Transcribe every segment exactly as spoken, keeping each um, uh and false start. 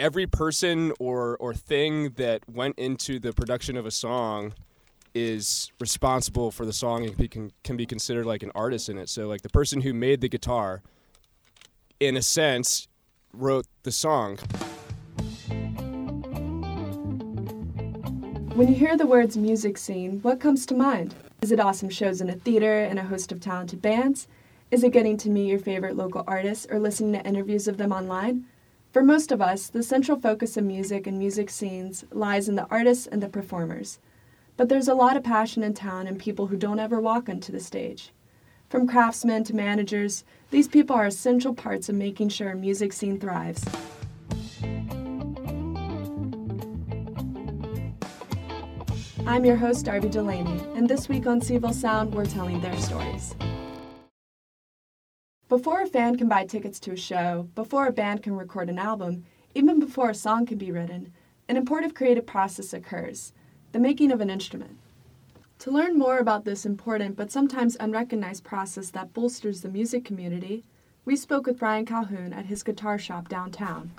every person or or thing that went into the production of a song is responsible for the song and can, can be considered like an artist in it. So like the person who made the guitar, in a sense, wrote the song. When you hear the words music scene, what comes to mind? Is it awesome shows in a theater and a host of talented bands? Is it getting to meet your favorite local artists or listening to interviews of them online? For most of us, the central focus of music and music scenes lies in the artists and the performers. But there's a lot of passion in town and people who don't ever walk onto the stage. From craftsmen to managers, these people are essential parts of making sure a music scene thrives. I'm your host, Darby Delaney, and this week on Seville Sound, we're telling their stories. Before a fan can buy tickets to a show, before a band can record an album, even before a song can be written, an important creative process occurs, the making of an instrument. To learn more about this important but sometimes unrecognized process that bolsters the music community, we spoke with Brian Calhoun at his guitar shop downtown.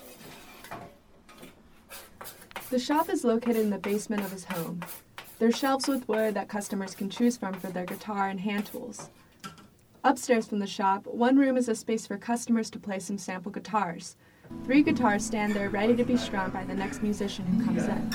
The shop is located in the basement of his home. There are shelves with wood that customers can choose from for their guitar and hand tools. Upstairs from the shop, one room is a space for customers to play some sample guitars. Three guitars stand there ready to be strummed by the next musician who comes in.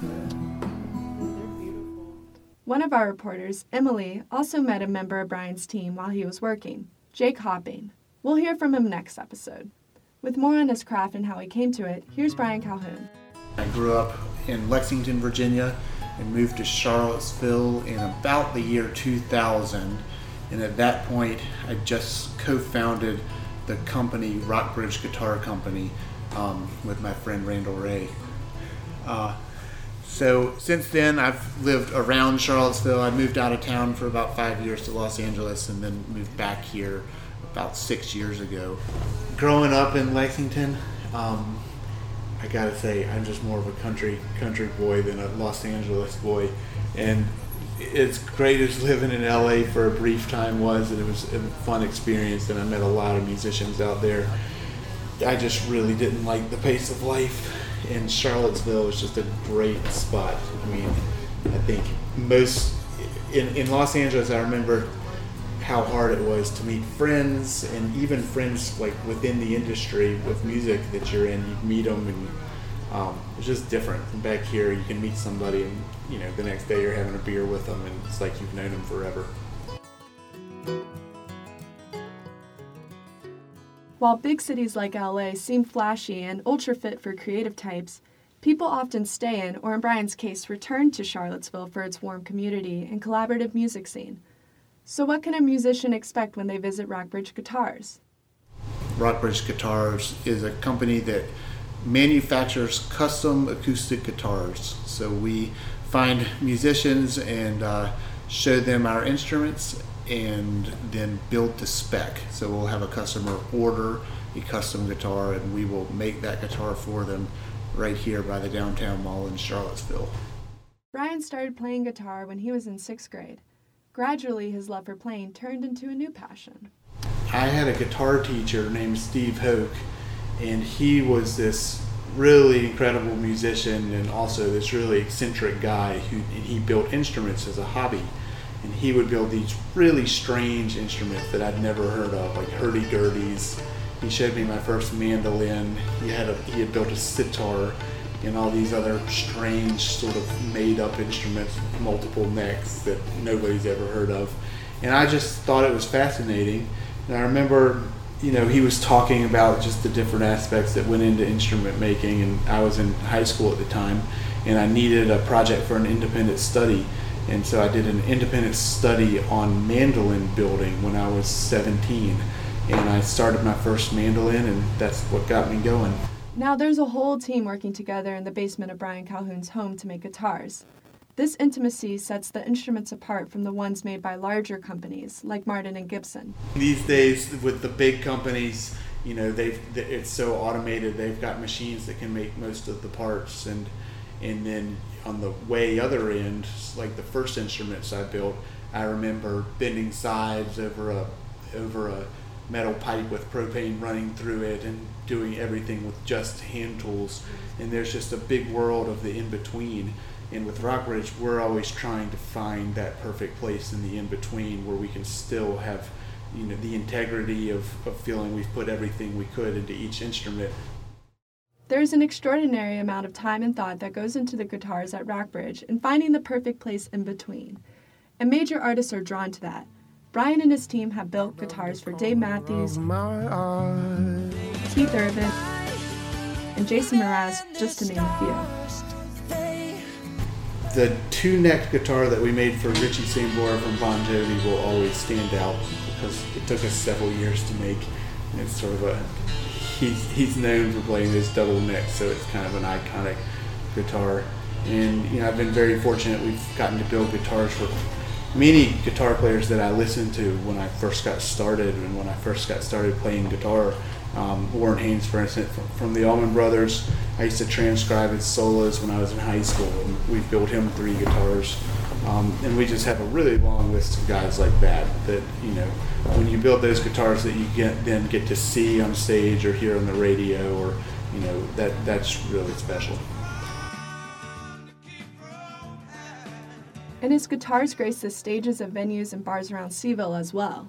One of our reporters, Emily, also met a member of Brian's team while he was working, Jake Hopping. We'll hear from him next episode. With more on his craft and how he came to it, here's Brian Calhoun. I grew up in Lexington, Virginia, and moved to Charlottesville in about the year two thousand. And at that point, I just co-founded the company, Rockbridge Guitar Company, um, with my friend Randall Ray. Uh, so since then, I've lived around Charlottesville. I moved out of town for about five years to Los Angeles and then moved back here about six years ago. Growing up in Lexington, um, I gotta say, I'm just more of a country country boy than a Los Angeles boy. And as great as living in L A for a brief time was, and it was a fun experience, and I met a lot of musicians out there, I just really didn't like the pace of life, and Charlottesville was just a great spot. I mean, I think most, in, in Los Angeles, I remember how hard it was to meet friends, and even friends like within the industry with music that you're in, you meet them, and um, it's just different. From back here, you can meet somebody and, you know, the next day you're having a beer with them and it's like you've known them forever. While big cities like L A seem flashy and ultra fit for creative types, people often stay in, or in Brian's case, return to Charlottesville for its warm community and collaborative music scene. So what can a musician expect when they visit Rockbridge Guitars? Rockbridge Guitars is a company that manufactures custom acoustic guitars. So we find musicians and uh, show them our instruments and then build to spec. So we'll have a customer order a custom guitar and we will make that guitar for them right here by the downtown mall in Charlottesville. Brian started playing guitar when he was in sixth grade. Gradually, his love for playing turned into a new passion. I had a guitar teacher named Steve Hoke, and he was this really incredible musician and also this really eccentric guy who and he built instruments as a hobby. And he would build these really strange instruments that I'd never heard of, like hurdy-gurdies. He showed me my first mandolin. He had a, he had built a sitar and all these other strange sort of made-up instruments with multiple necks that nobody's ever heard of. And I just thought it was fascinating. And I remember, you know, he was talking about just the different aspects that went into instrument making, and I was in high school at the time, and I needed a project for an independent study. And so I did an independent study on mandolin building when I was seventeen. And I started my first mandolin, and that's what got me going. Now there's a whole team working together in the basement of Brian Calhoun's home to make guitars. This intimacy sets the instruments apart from the ones made by larger companies like Martin and Gibson. These days, with the big companies, you know, they've it's so automated. They've got machines that can make most of the parts, and and then on the way other end, like the first instruments I built, I remember bending sides over a over a metal pipe with propane running through it and doing everything with just hand tools. And there's just a big world of the in-between. And with Rockbridge, we're always trying to find that perfect place in the in-between where we can still have, you know, the integrity of, of feeling we've put everything we could into each instrument. There is an extraordinary amount of time and thought that goes into the guitars at Rockbridge and finding the perfect place in between. And major artists are drawn to that. Brian and his team have built guitars for Dave Matthews, Keith Urban, and Jason Mraz, just to name a few. The two-necked guitar that we made for Richie Sambora from Bon Jovi will always stand out because it took us several years to make. And it's sort of a, he's, he's known for playing those double necks, so it's kind of an iconic guitar. And, you know, I've been very fortunate. We've gotten to build guitars for many guitar players that I listened to when I first got started and when I first got started playing guitar. Um, Warren Haynes, for instance, from, from the Allman Brothers. I used to transcribe his solos when I was in high school, and we built him three guitars. Um, and we just have a really long list of guys like that, that, you know, when you build those guitars that you get then get to see on stage or hear on the radio, or, you know, that that's really special. And his guitars grace the stages of venues and bars around Seaville as well.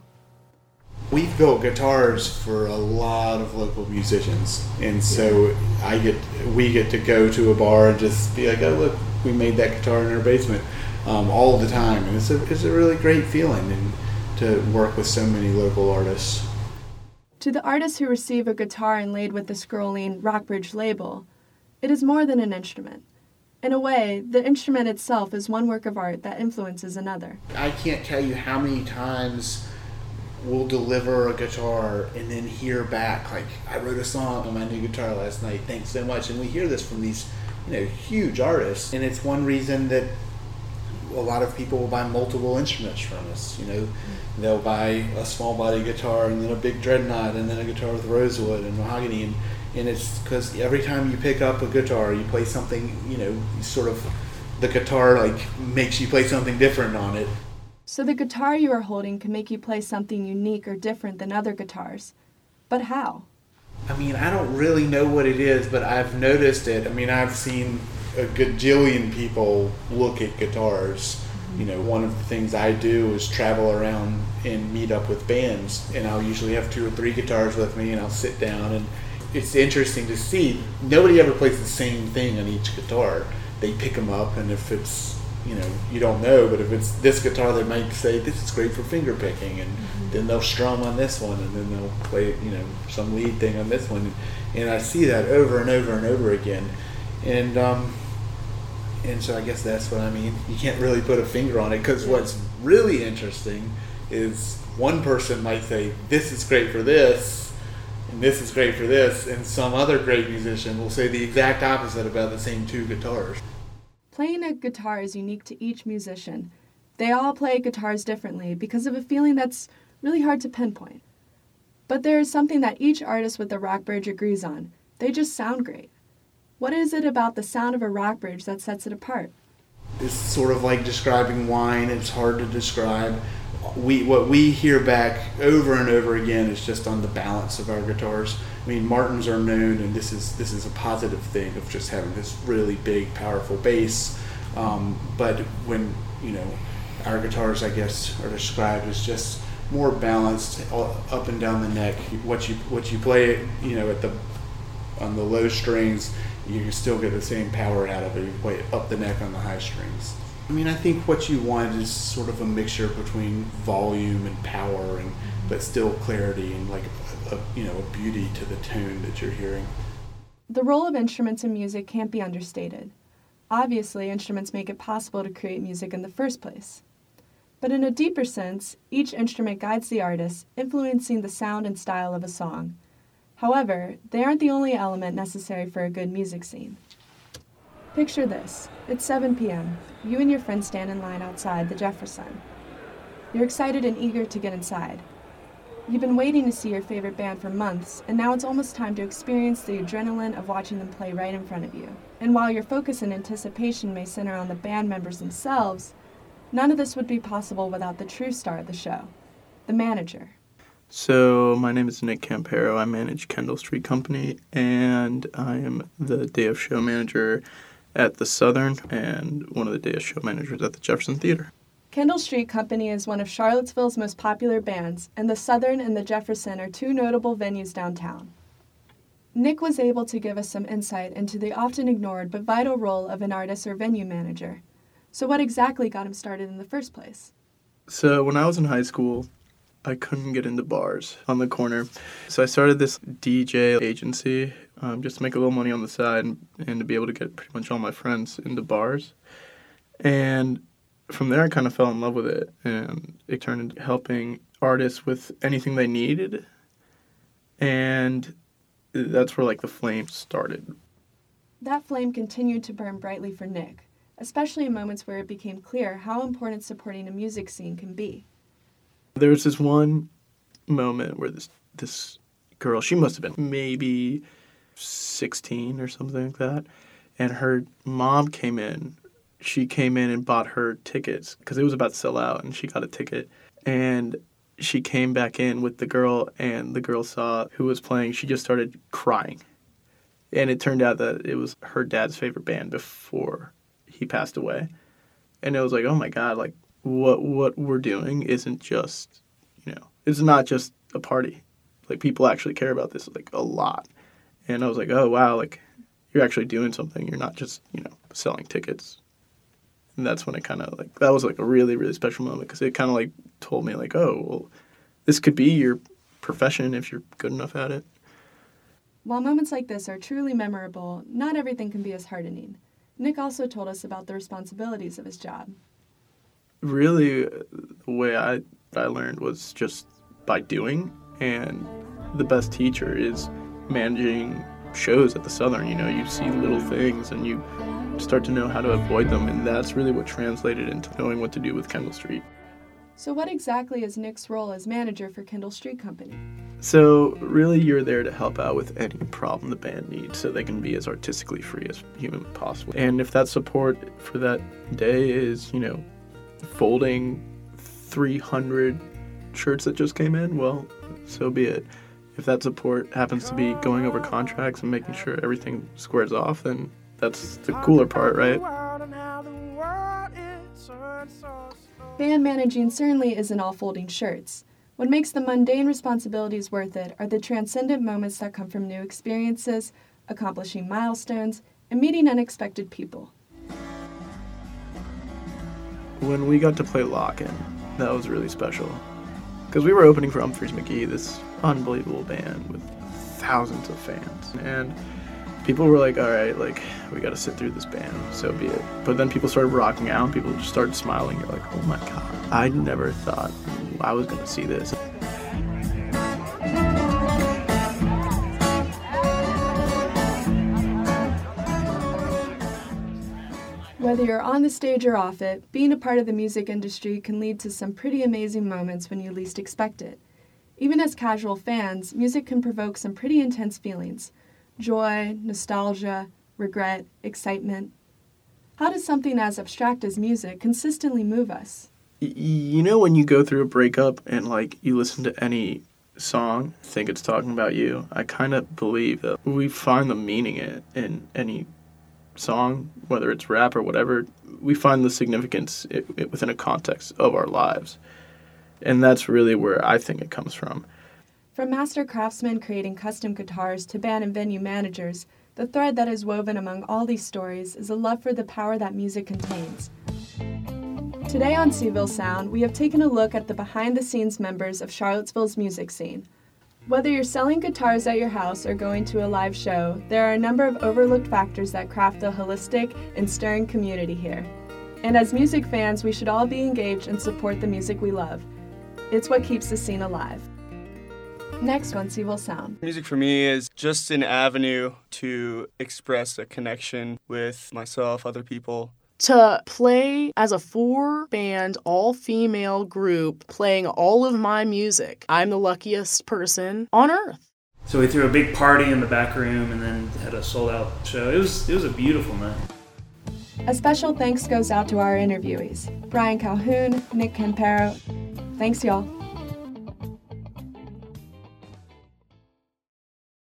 We've built guitars for a lot of local musicians, and so I get we get to go to a bar and just be like, oh look, we made that guitar in our basement, um, all the time, and it's a it's a really great feeling, and to work with so many local artists. To the artists who receive a guitar inlaid with the scrolling Rockbridge label, it is more than an instrument. In a way, the instrument itself is one work of art that influences another. I can't tell you how many times we'll deliver a guitar and then hear back, like, I wrote a song on my new guitar last night, thanks so much. And we hear this from these, you know, huge artists. And it's one reason that a lot of people will buy multiple instruments from us. You know, they'll buy a small body guitar and then a big dreadnought and then a guitar with rosewood and mahogany. And, and it's because every time you pick up a guitar, you play something, you know, sort of, the guitar like makes you play something different on it. So the guitar you are holding can make you play something unique or different than other guitars. But how? I mean, I don't really know what it is, but I've noticed it. I mean, I've seen a gajillion people look at guitars. Mm-hmm. You know, one of the things I do is travel around and meet up with bands, and I'll usually have two or three guitars with me, and I'll sit down, and it's interesting to see. Nobody ever plays the same thing on each guitar. They pick them up, and if it's, you know, you don't know, but if it's this guitar, they might say, this is great for finger picking, and mm-hmm. then they'll strum on this one, and then they'll play, you know, some lead thing on this one. And I see that over and over and over again. And um, and so I guess that's what I mean. You can't really put a finger on it, because what's really interesting is one person might say, this is great for this, and this is great for this, and some other great musician will say the exact opposite about the same two guitars. Playing a guitar is unique to each musician. They all play guitars differently because of a feeling that's really hard to pinpoint. But there is something that each artist with the Rockbridge agrees on. They just sound great. What is it about the sound of a Rockbridge that sets it apart? It's sort of like describing wine. It's hard to describe. We what we hear back over and over again is just on the balance of our guitars. I mean, Martins are known, and this is this is a positive thing of just having this really big, powerful bass. Um, but when, you know, our guitars, I guess, are described as just more balanced up and down the neck. What you what you play, you know, at the on the low strings, you can still get the same power out of it. You play it up the neck on the high strings. I mean, I think what you want is sort of a mixture between volume and power, and but still clarity and like a, a, you know, a beauty to the tone that you're hearing. The role of instruments in music can't be understated. Obviously, instruments make it possible to create music in the first place. But in a deeper sense, each instrument guides the artist, influencing the sound and style of a song. However, they aren't the only element necessary for a good music scene. Picture this. It's seven p.m. You and your friends stand in line outside the Jefferson. You're excited and eager to get inside. You've been waiting to see your favorite band for months, and now it's almost time to experience the adrenaline of watching them play right in front of you. And while your focus and anticipation may center on the band members themselves, none of this would be possible without the true star of the show, the manager. So my name is Nick Campero. I manage Kendall Street Company, and I am the day of show manager at the Southern and one of the day of show managers at the Jefferson Theater. Kendall Street Company is one of Charlottesville's most popular bands, and the Southern and the Jefferson are two notable venues downtown. Nick was able to give us some insight into the often ignored but vital role of an artist or venue manager. So what exactly got him started in the first place? So when I was in high school, I couldn't get into bars on the corner. So I started this D J agency um, just to make a little money on the side and, and to be able to get pretty much all my friends into bars. And from there, I kind of fell in love with it. And it turned into helping artists with anything they needed. And that's where, like, the flame started. That flame continued to burn brightly for Nick, especially in moments where it became clear how important supporting a music scene can be. There was this one moment where this this girl, she must have been maybe sixteen or something like that, and her mom came in. She came in and bought her tickets because it was about to sell out, and she got a ticket. And she came back in with the girl, and the girl saw who was playing. She just started crying. And it turned out that it was her dad's favorite band before he passed away. And it was like, oh my God, like, what what we're doing isn't just, you know, it's not just a party. Like, people actually care about this, like, a lot. And I was like, oh, wow, like, you're actually doing something. You're not just, you know, selling tickets. And that's when it kind of, like, that was, like, a really, really special moment because it kind of, like, told me, like, oh, well, this could be your profession if you're good enough at it. While moments like this are truly memorable, not everything can be as heartening. Nick also told us about the responsibilities of his job. Really, the way I, I learned was just by doing, and the best teacher is managing shows at the Southern. You know, you see little things and you start to know how to avoid them, and that's really what translated into knowing what to do with Kendall Street. So what exactly is Nick's role as manager for Kendall Street Company? So really you're there to help out with any problem the band needs so they can be as artistically free as humanly possible. And if that support for that day is, you know, folding three hundred shirts that just came in, well, so be it. If that support happens to be going over contracts and making sure everything squares off, then that's the cooler part, right? Band managing certainly isn't all folding shirts. What makes the mundane responsibilities worth it are the transcendent moments that come from new experiences, accomplishing milestones, and meeting unexpected people. When we got to play Lock-In, that was really special. Because we were opening for Humphreys McGee, this unbelievable band with thousands of fans. And people were like, all right, like, we got to sit through this band, so be it. But then people started rocking out, and people just started smiling. You're like, oh my God, I never thought I was going to see this. Whether you're on the stage or off it, being a part of the music industry can lead to some pretty amazing moments when you least expect it. Even as casual fans, music can provoke some pretty intense feelings. Joy, nostalgia, regret, excitement. How does something as abstract as music consistently move us? You know when you go through a breakup and, like, you listen to any song, think it's talking about you? I kind of believe that we find the meaning in, in any song, whether it's rap or whatever. We find the significance it, it, within a context of our lives. And that's really where I think it comes from. From master craftsmen creating custom guitars to band and venue managers, the thread that is woven among all these stories is a love for the power that music contains. Today on Seville Sound, we have taken a look at the behind-the-scenes members of Charlottesville's music scene. Whether you're selling guitars at your house or going to a live show, there are a number of overlooked factors that craft a holistic and stirring community here. And as music fans, we should all be engaged and support the music we love. It's what keeps the scene alive. Next on Seville Sound. Music for me is just an avenue to express a connection with myself, other people. To play as a four-band, all-female group playing all of my music, I'm the luckiest person on earth. So we threw a big party in the back room and then had a sold-out show. It was, it was a beautiful night. A special thanks goes out to our interviewees, Brian Calhoun, Nick Campero. Thanks, y'all.